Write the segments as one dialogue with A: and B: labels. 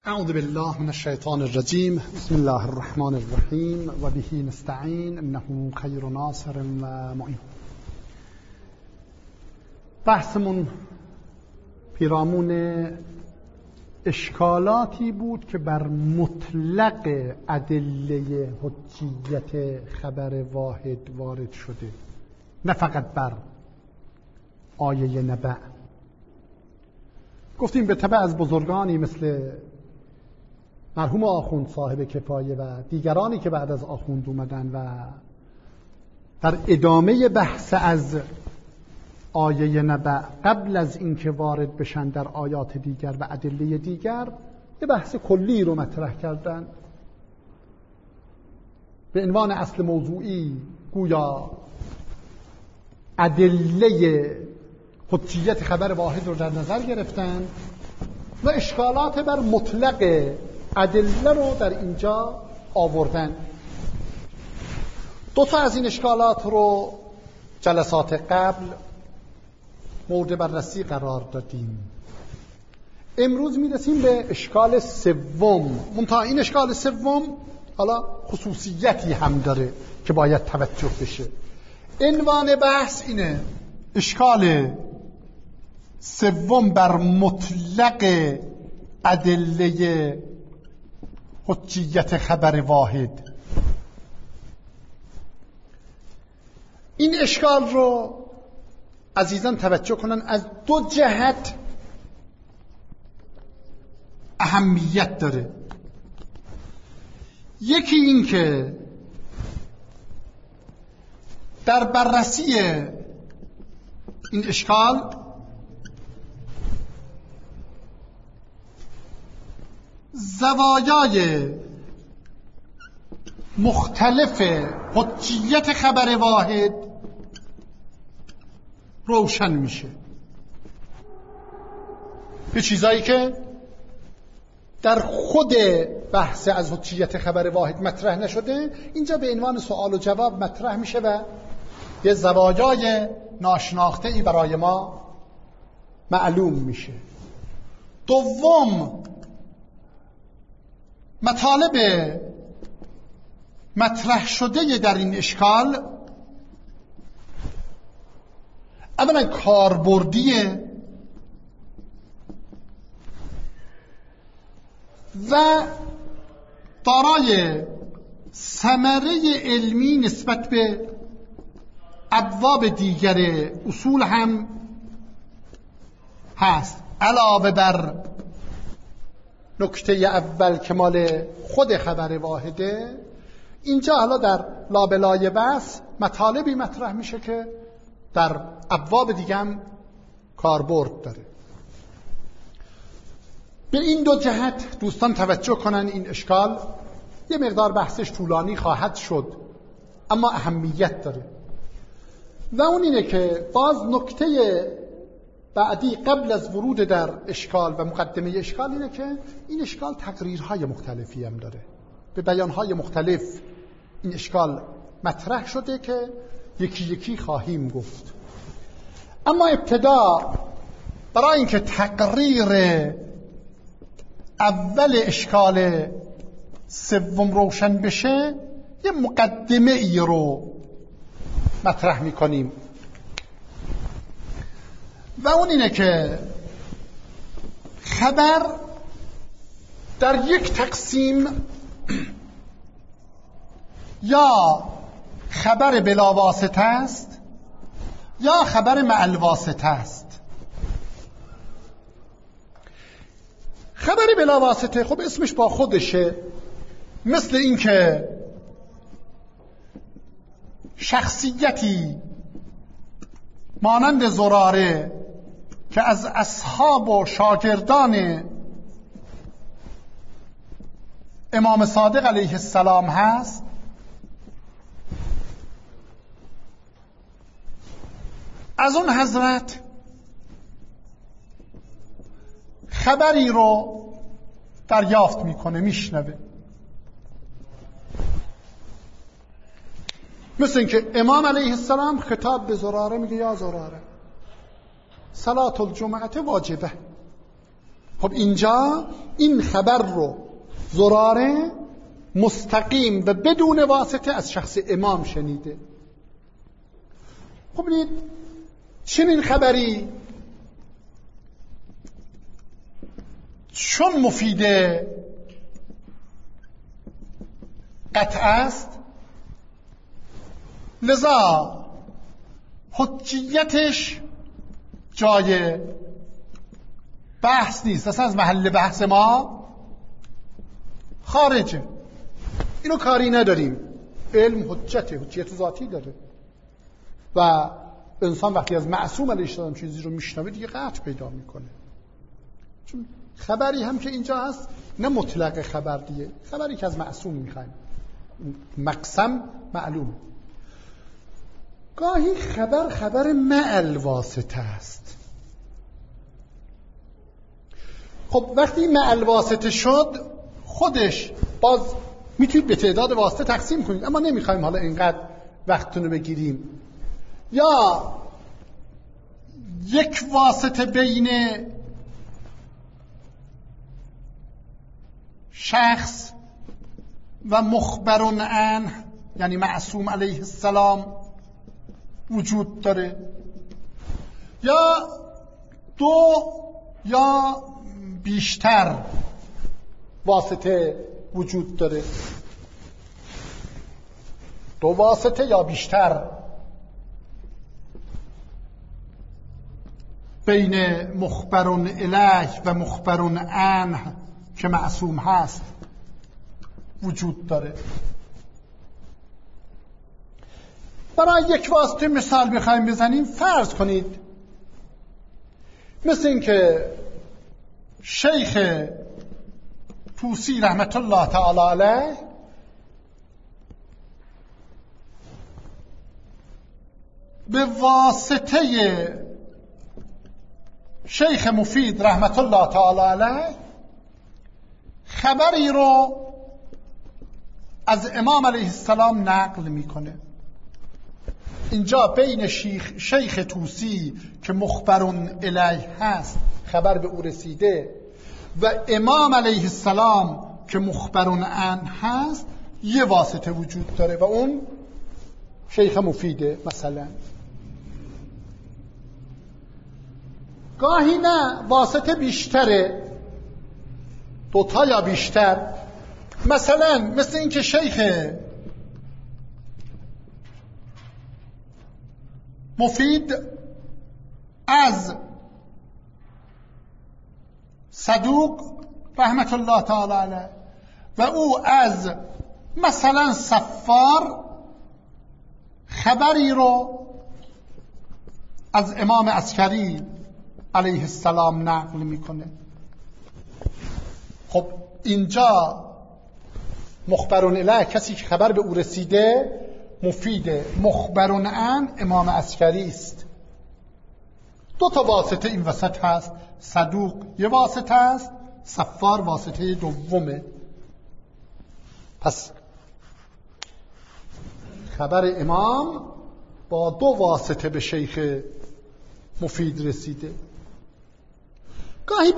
A: اعوذ بالله من الشیطان الرجیم. بسم الله الرحمن الرحیم و به نستعین انه خیر ناصر و معین. بحثمون پیرامون اشکالاتی بود که بر مطلق ادله حجیت خبر واحد وارد شده، نه فقط بر آیه نبأ. گفتیم به تبع از بزرگانی مثل مرحوم آخوند صاحب کفایه و دیگرانی که بعد از آخوند اومدن و در ادامه بحث از آیه نبأ قبل از اینکه وارد بشن در آیات دیگر و ادله دیگر یه بحث کلی رو مطرح کردن به عنوان اصل موضوعی، گویا ادله حجیت خبر واحد رو در نظر گرفتن و اشکالات بر مطلق ادله رو در اینجا آوردن. دو تا از این اشکالات رو جلسات قبل مورد بررسی قرار دادیم. امروز میرسیم به اشکال سوم. منتها این اشکال سوم حالا خصوصیتی هم داره که باید توجه بشه. عنوان بحث اینه: اشکال سوم بر مطلق ادله حجیت خبر واحد. این اشکال رو عزیزان توجه کنن، از دو جهت اهمیت داره. یکی این که در بررسی این اشکال زوایای مختلف حجیت خبر واحد روشن میشه. به چیزایی که در خود بحث از حجیت خبر واحد مطرح نشده اینجا به عنوان سوال و جواب مطرح میشه و یه زوایای ناشناخته‌ای برای ما معلوم میشه. دوم، مطالب مطرح شده در این اشکال اولا کاربردیه و دارای ثمره علمی نسبت به ابواب دیگر اصول هم هست. علاوه بر نکته اول که مال خود خبر واحده، اینجا حالا در لابلای بحث مطالبی مطرح میشه که در ابواب دیگه هم کاربرد داره. به این دو جهت دوستان توجه کنن. این اشکال یه مقدار بحثش طولانی خواهد شد اما اهمیت داره و اون اینه که باز نکته بعدی قبل از ورود در اشکال و مقدمه اشکال اینه که این اشکال تقریرهای مختلفی هم داره. به بیانهای مختلف این اشکال مطرح شده که یکی یکی خواهیم گفت. اما ابتدا برای اینکه تقریر اول اشکال سوم روشن بشه یه مقدمه ای رو مطرح میکنیم و اون اینه که خبر در یک تقسیم یا خبر بلا واسطه است یا خبر مع الواسطه است. خبر بلا واسطه خب اسمش با خودشه، مثل این که شخصیتی مانند زراره که از اصحاب و شاگردان امام صادق علیه السلام هست، از اون حضرت خبری رو دریافت میکنه، میشنوه. مثل اینکه امام علیه السلام خطاب به زراره میگه: یا زراره، صلاة الجمعه واجبه، خب اینجا این خبر رو زراره مستقیم و بدون واسطه از شخص امام شنیده. خب ببینید چنین خبری چون مفیده قطع است، لذا حجیتش جای بحث نیست، اصلا از محل بحث ما خارجه. اینو کاری نداریم. علم حجیت ذاتی داره و انسان وقتی از معصوم علیه السلام چیزی رو میشنوه دیگه قطع پیدا میکنه. چون خبری هم که اینجا هست نه مطلق خبر، دیگه خبری که از معصوم میخوایم، مقسم معلوم. گاهی خبر مع الواسطه است. خب وقتی مع الواسطه شد خودش باز میتونید به تعداد واسطه تقسیم کنید، اما نمیخوایم حالا اینقدر وقتتون رو بگیریم. یا یک واسطه بین شخص و مخبر عنه یعنی معصوم علیه السلام وجود داره، یا دو یا بیشتر واسطه وجود داره، دو واسطه یا بیشتر بین مخبر الیه و مخبر عنه که معصوم هست وجود داره. برای یک واسطه مثال بخوایم بزنیم، فرض کنید مثل این که شیخ طوسی رحمت الله تعالی علیه به واسطه شیخ مفید رحمت الله تعالی علیه خبری رو از امام علیه السلام نقل میکنه. اینجا بین شیخ طوسی که مخبر الیه هست خبر به او رسیده و امام علیه السلام که مخبر عنه هست یه واسطه وجود داره و اون شیخ مفیده. مثلا گاهی نه واسطه بیشتره، دوتا یا بیشتر. مثلا مثل این که شیخ مفید از صدوق رحمت الله تعالی علیه و او از مثلا صفار خبری رو از امام عسکری علیه السلام نقل میکنه. خب اینجا مخبر الیه کسی که خبر به او رسیده مفیده، مخبر عنه امام عسکری است. دو تا واسطه این وسط هست، صدوق یه واسطه است، صفار واسطه دومه. پس خبر امام با دو واسطه به شیخ مفید رسیده. گاهی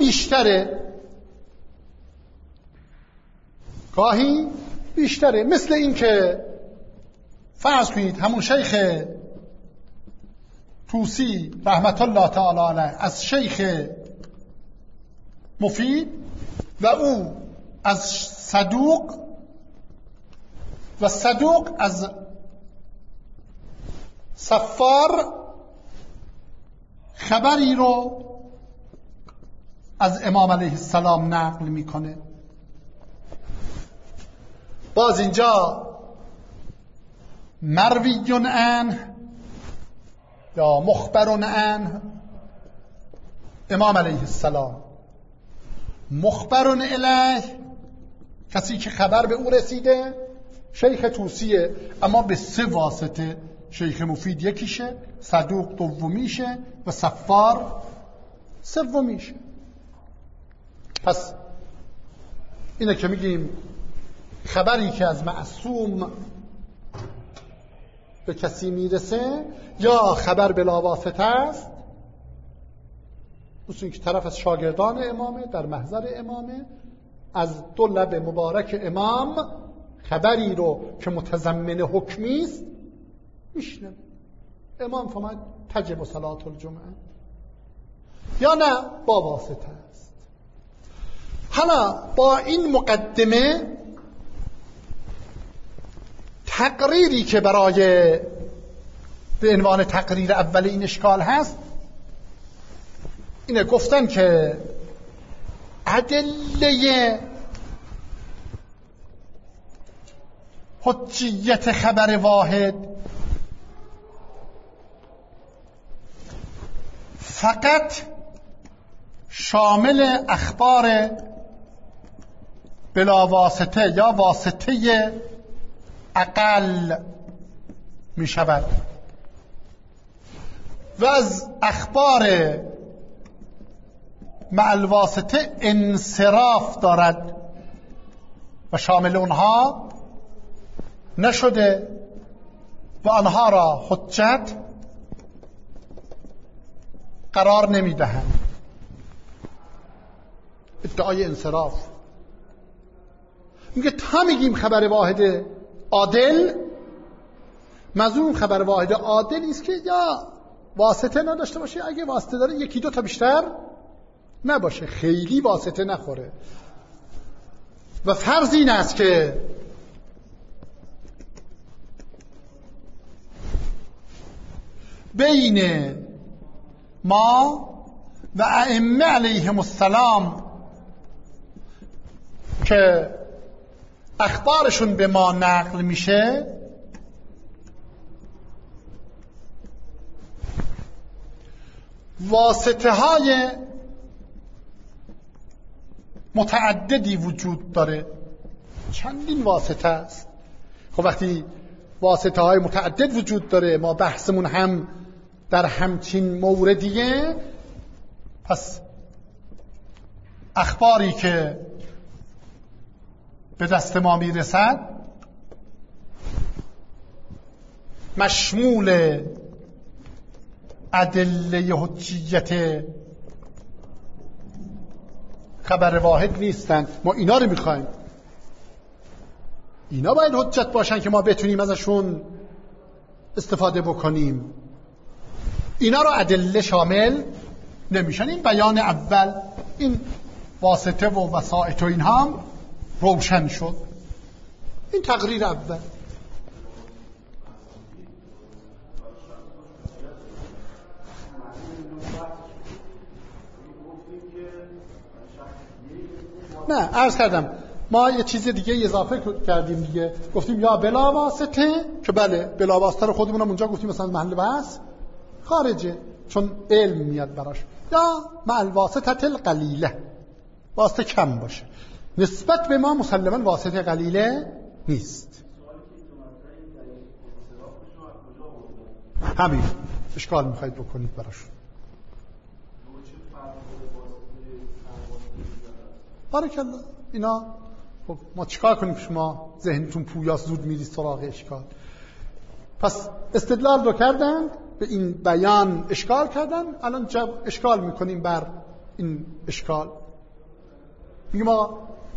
A: بیشتره مثل این که فرض کنید همون شیخ طوسی رحمت الله تعالی علیه از شیخ مفید و او از صدوق و صدوق از صفار خبری رو از امام علیه السلام نقل میکنه. باز اینجا مروی عنه یا مخبر عنه امام علیه السلام، مخبر الیه کسی که خبر به او رسیده شیخ طوسیه اما به سه واسطه، شیخ مفید یکیشه، صدوق دومیشه و صفار سومیشه. پس اینه که میگیم خبری که از معصوم به کسی میرسه یا خبر بلا واسطه است مثل اینکه طرف از شاگردان امامه، در محضر امامه، از دو لب مبارک امام خبری رو که متضمن حکمی است میشنوه. امام فرمود تجب صلاة الجمعه، یا نه با واسطه است. حالا با این مقدمه تقریری که برای به عنوان تقریر اول این اشکال هست اینه، گفتن که ادله حجیت خبر واحد فقط شامل اخبار بلا واسطه یا واسطه اقل می شود و از اخبار مع الواسطه انصراف دارد و شامل اونها نشده و آنها را حجت قرار نمی دهند. ادعای انصراف میگه تا میگیم خبر واحد عادل، منظور خبر واحد عادل است که یا واسطه نداشته باشه، اگه واسطه داره یکی دو تا بیشتر نباشه، خیلی واسطه نخوره. و فرض این است که بین ما و ائمه علیهم السلام که اخبارشون به ما نقل میشه واسطه های متعددی وجود داره، چندین واسطه است. خب وقتی واسطه های متعدد وجود داره، ما بحثمون هم در همچین موردیه، پس اخباری که به دست ما میرسد مشمول ادله حجیت خبر واحد نیستند. ما اینا رو میخوایم، اینا باید حجت باشن که ما بتونیم ازشون استفاده بکنیم. اینا رو ادله شامل نمیشن. این بیان اول، این واسطه و وسائط و این هم روشن شد. این تقریر اول. نه عرض کردم ما یه چیز دیگه اضافه کردیم دیگه، گفتیم یا بلا واسطه، که بله بلا واسطه رو خودمونم اونجا گفتیم مثلا محل بحث خارجه چون علم میاد براش، یا مع الواسطه القلیله، واسطه کم باشه، نسبت به ما مسلما واسطه قلیله نیست. همین اشکال میخواید بکنید براشون. بارکالله. اینا خب ما چیکار کنیم که شما ذهنتون پویاست زود میرید سراغ اشکال. پس استدلال رو کردن، به این بیان اشکال کردن، الان اشکال میکنیم بر این اشکال. میگیم ما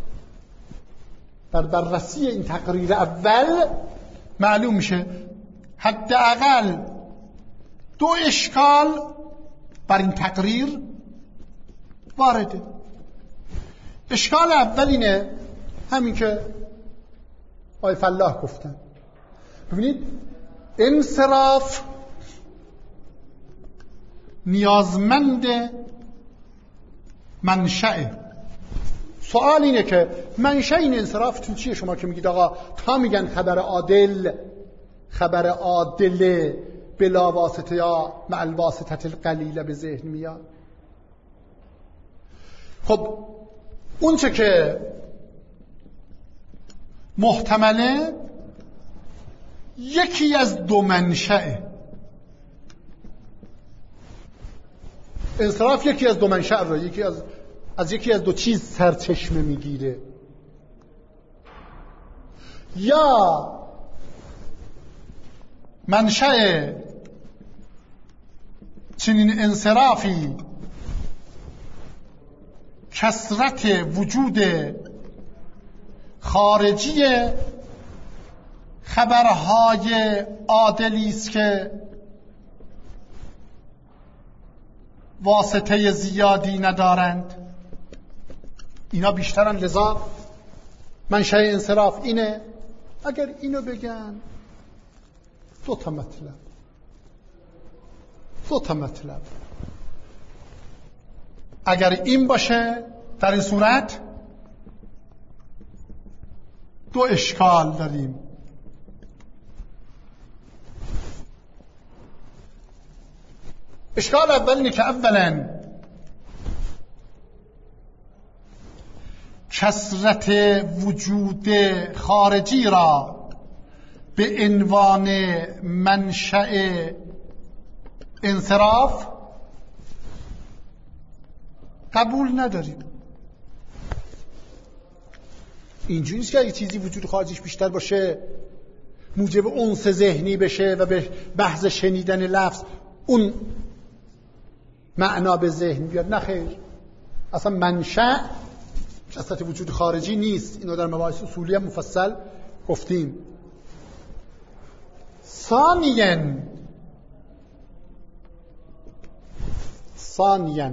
A: در بررسی این تقریر اول معلوم میشه حداقل دو اشکال بر این تقریر وارده. اشکال اول اینه همین که آقای فلاح گفتن. ببینید انصراف نیازمند منشأ. سوال اینه که منشأ این انصراف تو چیه؟ شما که میگید آقا تا میگن خبر عادل، خبر عادل بلا واسطه یا مع الواسطه القلیله به ذهن میاد. خب اون چه که محتمله یکی از دو منشأ. انصراف یکی از دو منشأ رو، یکی از دو چیز سرچشمه میگیره. یا منشأ چنین انصرافی کثرت وجود خارجی خبرهای عادلی است که واسطه زیادی ندارند. اینا بیشترن، لذا منشأ انصراف اینه. اگر اینو بگن دو تا مطلب. اگر این باشه در این صورت دو اشکال داریم. اشکال اول اینه که اولا کثرت وجود خارجی را به عنوان منشأ انصراف قبول نداریم. اینجوری نیست که اگه چیزی وجود خارجیش بیشتر باشه موجب انس ذهنی بشه و به محض شنیدن لفظ اون معنا به ذهن بیاد. نه خیر، اصلا منشأ کثرت وجود خارجی نیست. اینو در مباحث اصولی هم مفصل گفتیم. ثانیاً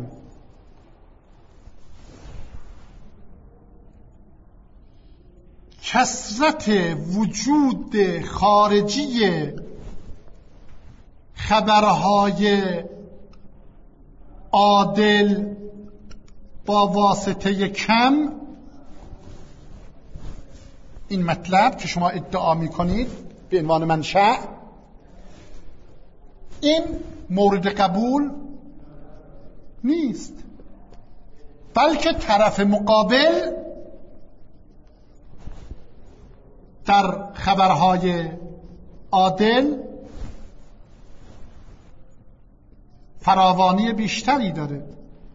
A: کثرت وجود خارجی خبرهای عادل با واسطه کم، این مطلب که شما ادعا میکنید به عنوان منشأ، این مورد قبول نیست، بلکه طرف مقابل در خبرهای عادل فراوانی بیشتری داره.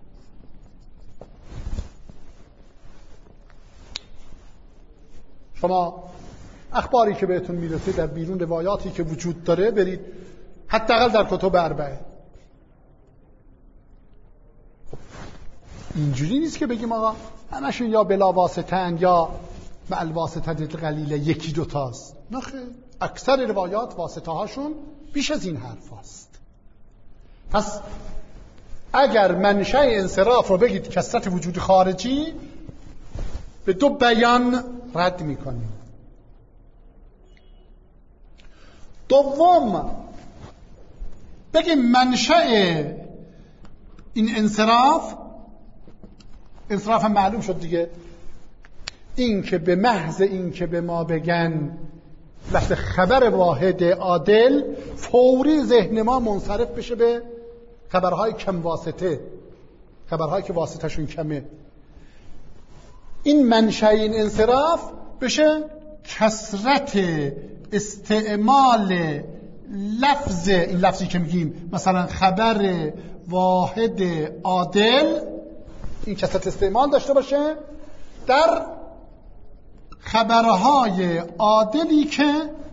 A: شما اخباری که بهتون میرسه در بیرون، روایاتی که وجود داره، برید حداقل در کتب اربعه. اینجوری نیست که بگیم آقا همشون یا بلا واسطه‌اند یا مع الواسطه قلیله، یکی دوتاست. نه خیر، اکثر روایات واسطه هاشون بیش از این حرف هست. پس اگر منشأ انصراف رو بگید کثرت وجود خارجی، به دو بیان رد میکنیم. دوم، بگیم منشأ این انصراف هم معلوم شد دیگه، این که به محض این که به ما بگن لفظ خبر واحد عادل، فوری ذهن ما منصرف بشه به خبرهای کم واسطه، خبرهایی که واسطهشون کمه. این منشأ این انصراف بشه کثرت استعمال لفظ، این لفظی که میگیم مثلا خبر واحد عادل، این کثرت استعمال داشته باشه در خبرهای عادلی که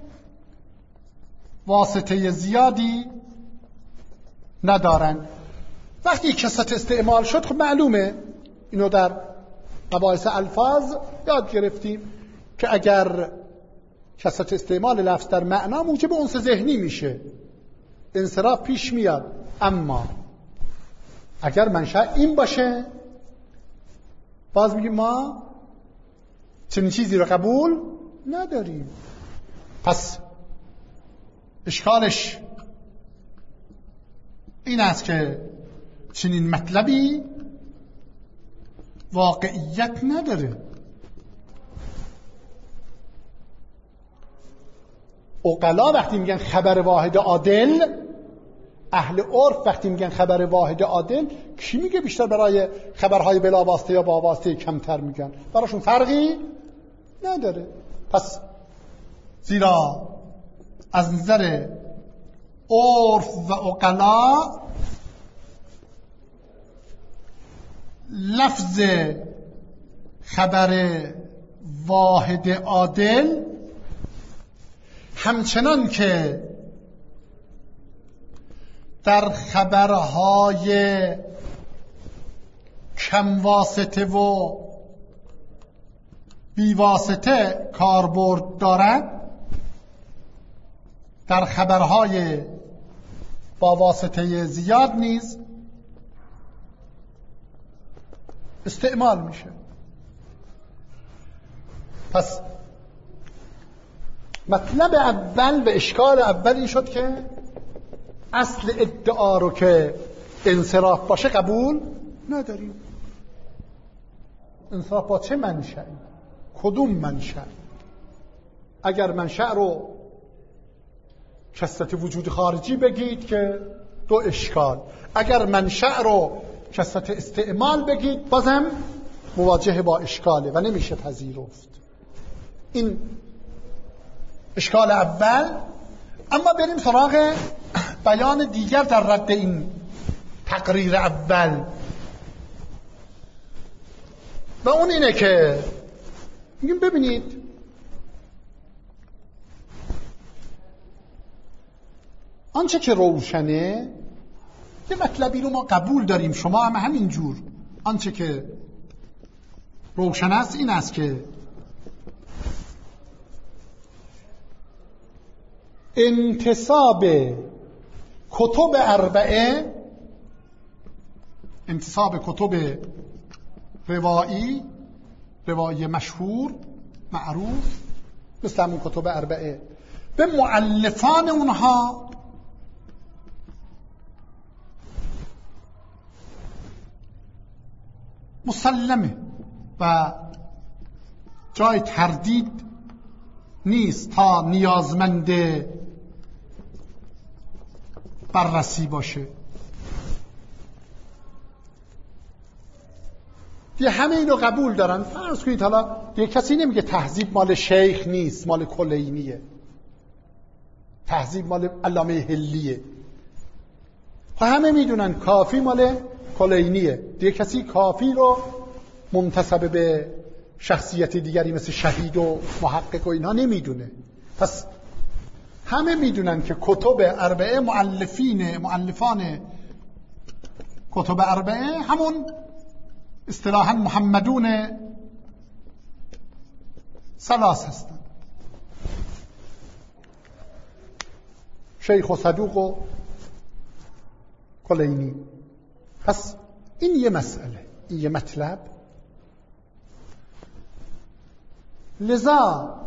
A: واسطه زیادی ندارن. وقتی کثرت استعمال شد، خب معلومه، اینو در مباحث الفاظ یاد گرفتیم که اگر کثرت استعمال لفظ در معنا موجب انس ذهنی میشه، انصراف پیش میاد. اما اگر منشأ این باشه، باز میگیم ما چنین چیزی رو قبول نداریم. پس اشکالش این است که چنین مطلبی واقعیت نداره. عقلا وقتی میگن خبر واحد عادل، اهل عرف وقتی میگن خبر واحد عادل، کی میگه بیشتر برای خبرهای بلا واسطه یا با واسطه کمتر میگن؟ براشون فرقی نداره. پس زیرا از نظر عرف و عقلا لفظ خبر واحد عادل همچنان که در خبرهای کم واسطه و بی واسطه کاربرد دارد، در خبرهای با واسطه زیاد نیز استعمال میشه. پس مطلب اول و اشکال اول این شد که اصل ادعا رو که انصراف باشه قبول نداریم. انصراف با چه منشأ؟ کدوم منشأ؟ اگر منشأ رو کثرت وجود خارجی بگید که دو اشکال، اگر منشأ رو کثرت استعمال بگید بازم مواجه با اشکاله و نمیشه پذیرفت. این اشکال اول. اما بریم سراغ بیان دیگر در رد این تقریر اول و اون اینه که میگیم ببینید آنچه که روشنه، یه مطلبی رو ما قبول داریم، شما هم همینجور، آنچه که روشن است این است که انتصاب کتب اربعه، انتصاب کتب روایی مشهور معروف مثل همون کتب اربعه به مؤلفان اونها مسلمه و جای تردید نیست تا نیازمند بررسی باشه. دیگه همه اینو قبول دارن. فرض کنید حالا دیگه کسی نمیگه تهذیب مال شیخ نیست، مال کلینیه، تهذیب مال علامه حلیه. همه میدونن کافی مال کلینیه. دیگه کسی کافی رو منتسب به شخصیت دیگری مثل شهید و محقق و اینها نمیدونه. پس همه میدونن که کتب اربعه مؤلفان کتب اربعه همون اصطلاحاً محمدون ثلاث هستن، شیخ و صدوق و کلینی. پس این یه مسئله، این یه مطلب. لذا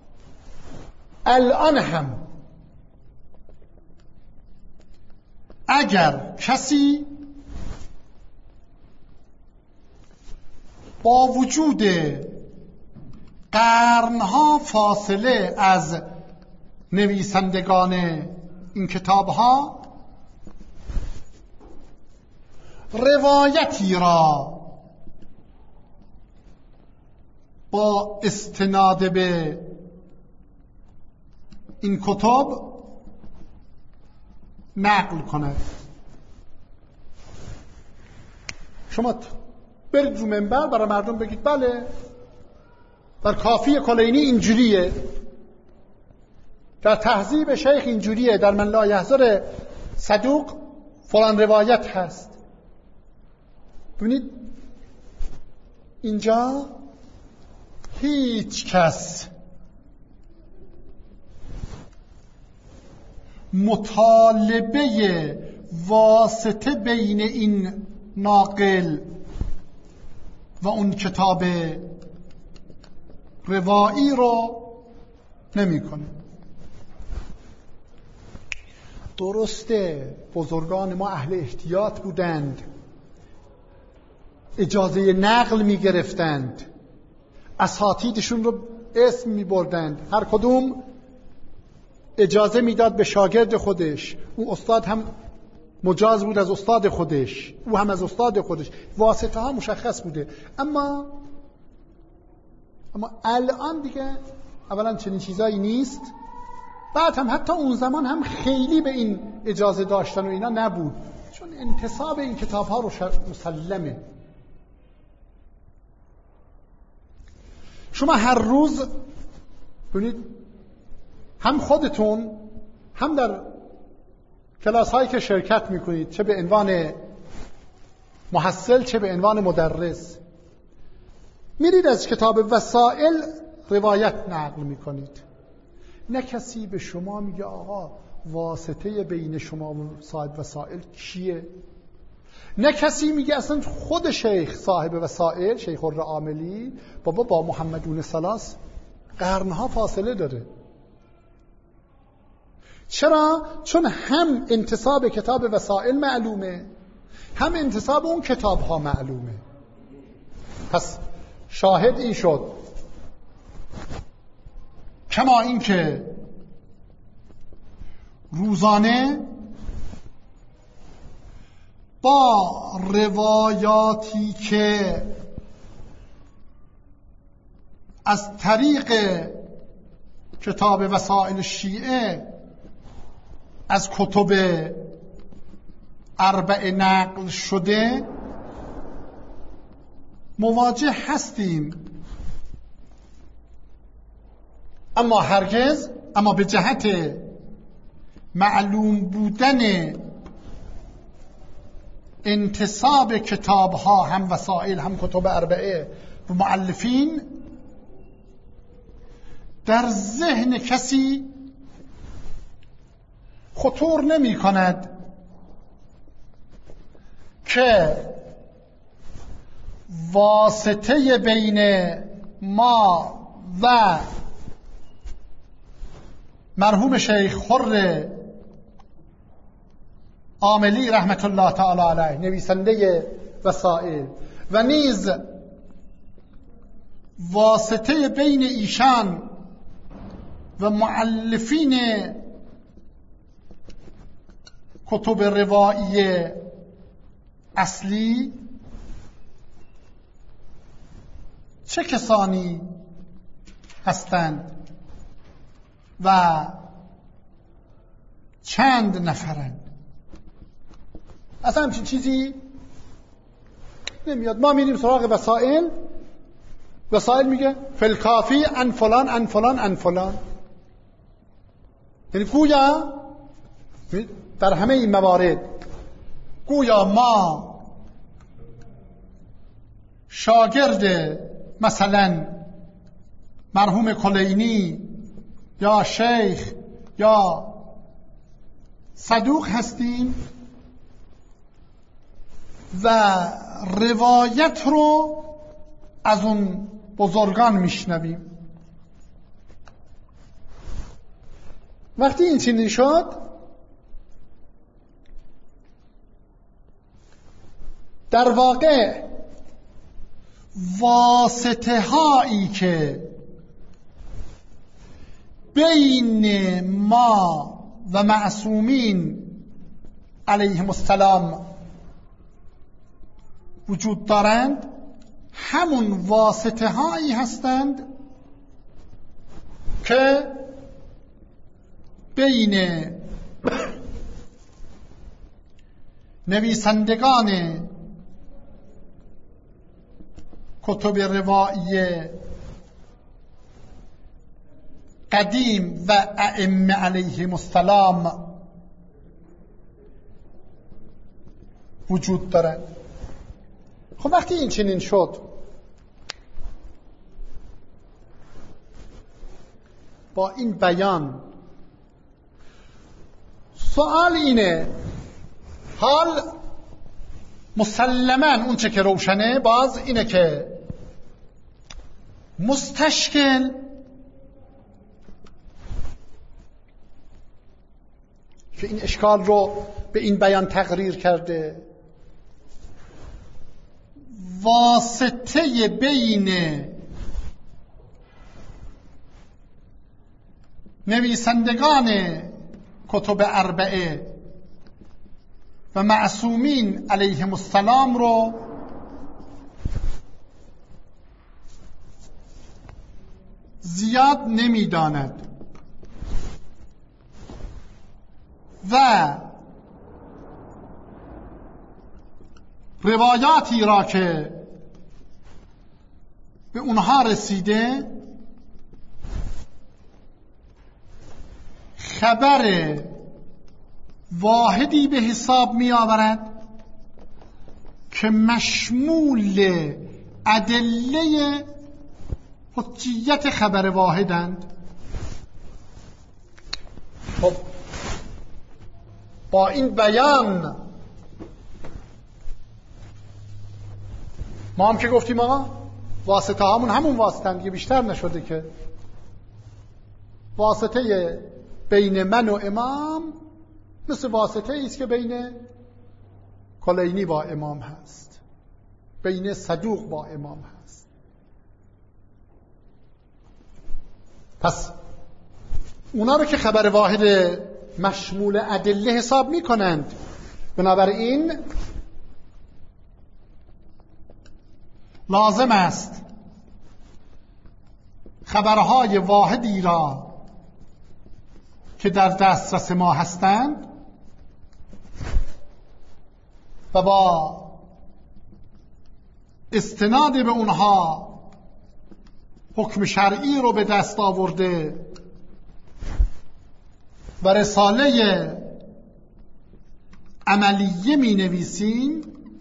A: الان هم اگر کسی با وجود قرنها فاصله از نویسندگان این کتابها روایتی را با استناد به این کتب نقل کند، شما برید رو منبر برای مردم بگید بله در کافی کلینی اینجوریه، در تهذیب شیخ اینجوریه، در من لا یحضر صدوق فلان روایت هست. ببینید اینجا هیچ کس مطالبه واسطه بین این ناقل و اون کتاب روایی رو نمی‌کنه. درسته بزرگان ما اهل احتیاط بودند، اجازه نقل می‌گرفتند، اساتیدشون رو اسم می‌بردند، هر کدوم اجازه میداد به شاگرد خودش، اون استاد هم مجاز بود از استاد خودش، او هم از استاد خودش، واسطه ها مشخص بوده. اما الان دیگه اولا چنین چیزایی نیست، بعد هم حتی اون زمان هم خیلی به این اجازه داشتن و اینا نبود، چون انتصاب این کتاب ها رو مسلمه. شما هر روز ببینید هم خودتون هم در کلاس هایی که شرکت میکنید، چه به عنوان محصل چه به عنوان مدرس میرید از کتاب وسائل روایت نقل میکنید، نه کسی به شما میگه آقا واسطه بین شما و صاحب وسائل کیه، نه کسی میگه اصلا خود شیخ صاحب وسائل شیخ الرعاملی بابا با محمدون ثلاث قرنها فاصله داره. چرا؟ چون هم انتساب کتاب وسائل معلومه، هم انتساب اون کتاب ها معلومه. پس شاهد این شد، کما این که روزانه با روایاتی که از طریق کتاب وسائل شیعه از کتب اربع نقل شده مواجه هستیم، اما هرگز به جهت معلوم بودن انتساب کتاب ها هم وسائل هم کتب اربعه و مؤلفین در ذهن کسی خطور نمی کند که واسطه بین ما و مرحوم شیخ خر عاملی رحمت الله تعالی علیه نویسنده وسائل و نیز واسطه بین ایشان و مؤلفین کتب روایی اصلی چه کسانی هستند و چند نفرند. اصلا همچین چیزی نمیاد. ما میریم سراغ وسائل میگه فلکافی ان فلان ان فلان ان فلان، یعنی گویا در همه این موارد گویا ما شاگرد مثلا مرحوم کلینی یا شیخ یا صدوق هستیم و روایت رو از اون بزرگان میشنویم. وقتی این چنین شد در واقع واسطه هایی که بین ما و معصومین علیهم السلام وجود دارند همون واسطه هایی هستند که بین نویسندگان کتب روایی قدیم و ائمه علیهم السلام وجود دارد. خب وقتی این چنین شد با این بیان سوال اینه، حال مسلماً اون چه که روشنه باز اینه که مستشکل که این اشکال رو به این بیان تقریر کرده، واسطه بین نویسندگان کتب اربعه و معصومین علیهم السلام رو زیاد نمی‌داند و روایاتی را که به اونها رسیده خبر واحدی به حساب می آورد که مشمول ادله حجیت خبر واحدند. خب با این بیان ما هم که گفتیم آقا واسطه هامون همون واسطه دیگه، بیشتر نشده که. واسطه بین من و امام مثل واسطه ایست که بین کلینی با امام هست، بین صدوق با امام هست. پس اونا رو که خبر واحد مشمول ادله حساب می کنند، بنابراین لازم است خبرهای واحدی را که در دسترس ما هستند و با استناد به اونها حکم شرعی رو به دست آورده و رساله عملیه می نویسیم،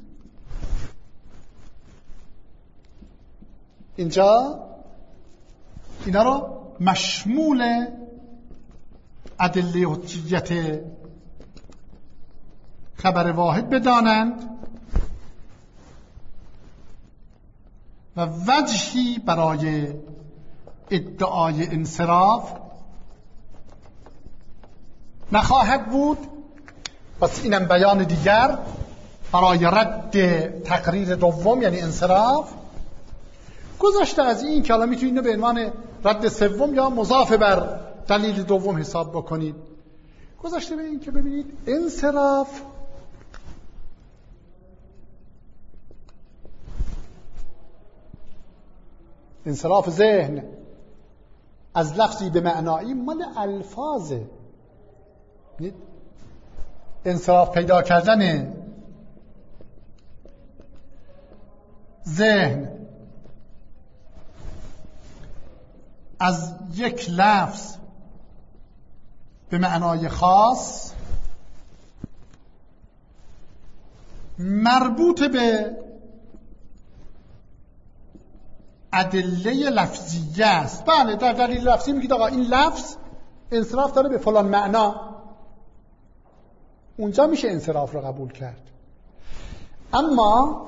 A: اینجا اینا رو مشمول ادله حجیت خبر واحد بدانند و وجهی برای ادعای انصراف نخواهد بود. پس اینم بیان دیگر برای رد تقریر دوم، یعنی انصراف. گذشته از این که الان میتونید به عنوان رد سوم یا مضاف بر دلیل دوم حساب بکنید. گذشته به این که ببینید انصراف ذهن از لفظی به معنایی مال الفاظه. انصراف پیدا کردن ذهن از یک لفظ به معنای خاص مربوط به ادله لفظیه است. بله، در دلیل لفظی میگید آقا این لفظ انصراف داره به فلان معنا، اونجا میشه انصراف رو قبول کرد. اما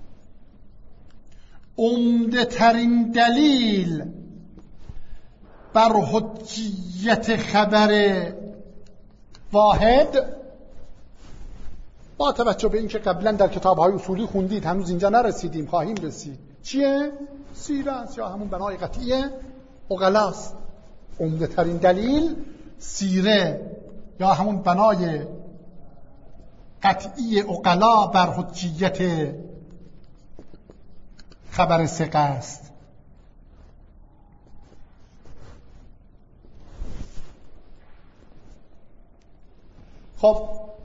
A: عمده ترین دلیل بر حجیت خبر واحد، با توجه به اینکه قبلا در کتاب‌های اصولی خوندید، هنوز اینجا نرسیدیم، خواهیم رسید، چیه؟ سیره است یا همون بنای قطعی عقلاست. عمده ترین دلیل سیره یا همون بنای قطعی عقلا بر حجیت خبر ثقه است. خب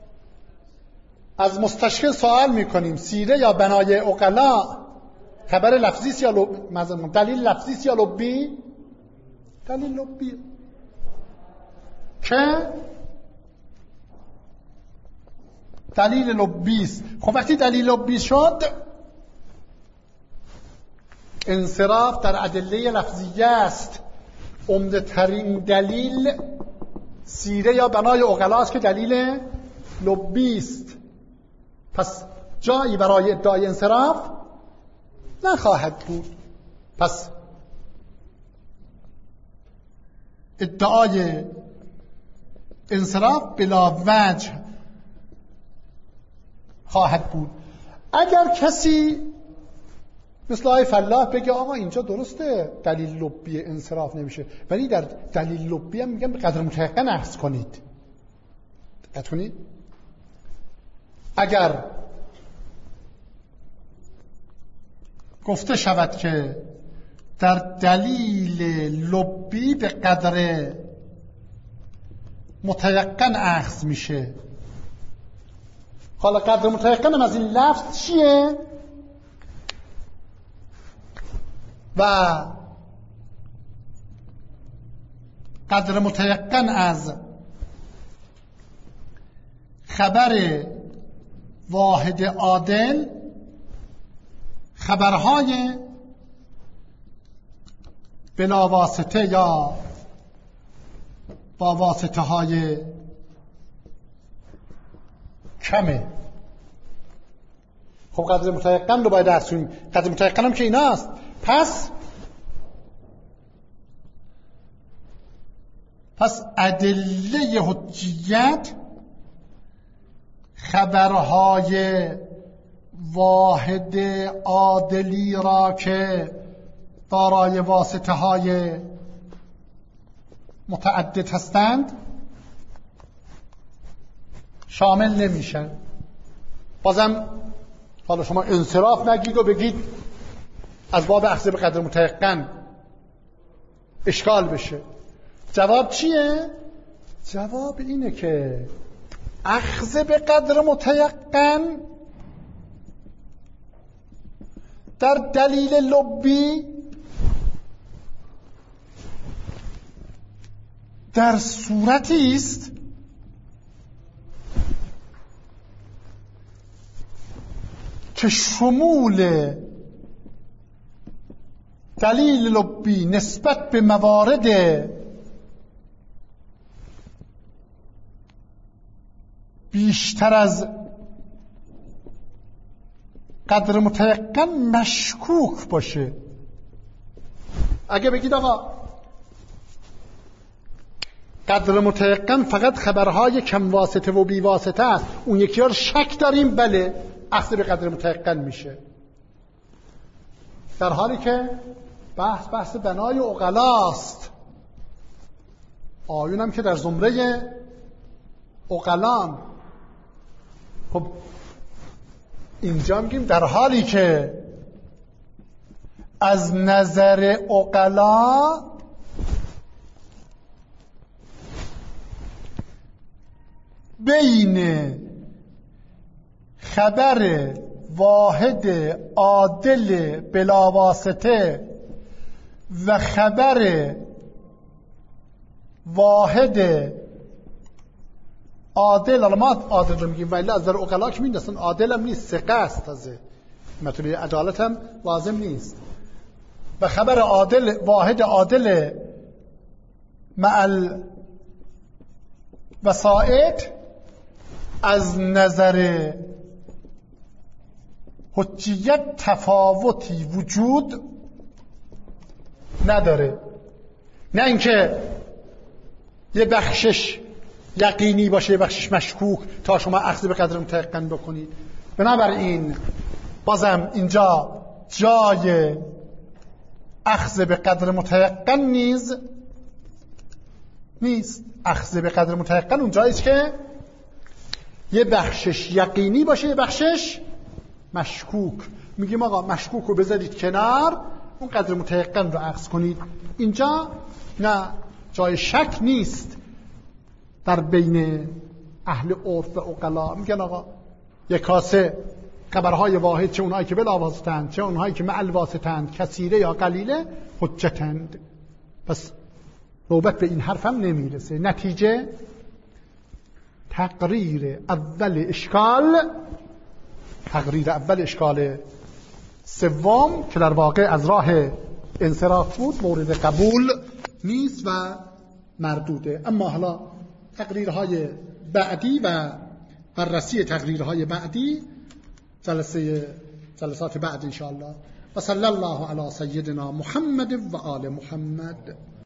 A: از مستشکل سوال میکنیم سیره یا بنای عقلا خبر لفظی است یا دلیل لفظی است یا لبی؟ دلیل لبی که دلیل لبی است. خب وقتی دلیل لبی شد، انصراف در ادله لفظیه است. عمده ترین دلیل سیره یا بنای عقلا است که دلیل لبی است. پس جایی برای ادعای انصراف نخواهد بود. پس ادعای انصراف بلا وجه خواهد بود. اگر کسی مثل آقای فلاح بگه آقا اینجا درسته دلیل لبی انصراف نمیشه، ولی در دلیل لبی هم میگم به قدر متيقن اخذ کنید. دقت کنید. اگر گفته شود که در دلیل لبی به قدر متيقن اخذ میشه، حالا قدر متيقن از این لفظ چیه؟ و قدر متيقن از خبر واحد عادل خبرهای بلا واسطه یا با واسطه های کمه. خب قدر متیقن رو باید درس کنیم. قدر متیقن هم که ایناست. پس ادله حجیت خبرهای واحد عادلی را که دارای واسطه های متعدد هستند شامل نمیشن. بازم حالا شما انصراف نگید و بگید از باب اخذ به قدر متیقن اشکال بشه. جواب چیه؟ جواب اینه که اخذ به قدر متیقن در دلیل لبی در صورتی است که شمول دلیل لبی نسبت به موارد بیشتر از قدر متیقن مشکوک باشه. اگه بگید آقا قدر متیقن فقط خبرهای کم واسطه و بی واسطه است، اون یکی ها شک داریم، بله اخذ به قدر متیقن میشه. در حالی که بحث بنای عقلاست. آیونم که در زمره عقلان. خب اینجا میگیم در حالی که از نظر عقلا بین خبر واحد عادل بلا واسطه و خبر واحد عادل، حالا ما عادل رو میگیم ولی از نظر عقلا که میگیم اصلا عادل هم نیست، ثقه است، تازه مطلب عدالت هم لازم نیست. و خبر عادل واحد عادل مع الوسائط از نظر حجیت تفاوتی وجود نداره. نه اینکه یه بخشش یقینی باشه یه بخشش مشکوک تا شما اخذ به قدر متیقن بکنید. بنابراین بازم اینجا جای اخذ به قدر متیقن نیست. اخذ به قدر متیقن اون جاییست که یه بخشش یقینی باشه یه بخشش مشکوک. میگیم آقا مشکوک رو بذارید کنار، اون قدر متیقن رو اخذ کنید. اینجا نه جای شک نیست در بین اهل عرف و عقلا. میگن آقا یک کاسه خبرهای واحد، چه اونهایی که بلا واسطه‌اند چه اونهایی که مع الواسطه‌اند، کثیره یا قلیله، حجتند. پس نوبت به این حرف هم نمیرسه. نتیجه تقریر اول اشکال سوم که در واقع از راه انصراف بود مورد قبول نیست و مردوده. اما حالا تقریرهای بعدی و بررسی تقریرهای بعدی جلسات بعد انشاءالله. و صلی الله علی سیدنا محمد و آل محمد.